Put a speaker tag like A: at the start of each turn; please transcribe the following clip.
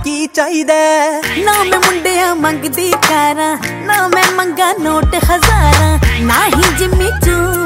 A: की चाहिदा ना मैं मुंडिया मंगदी कारां ना मैं मंगा नोट हज़ारां ना ही जिम्मी चू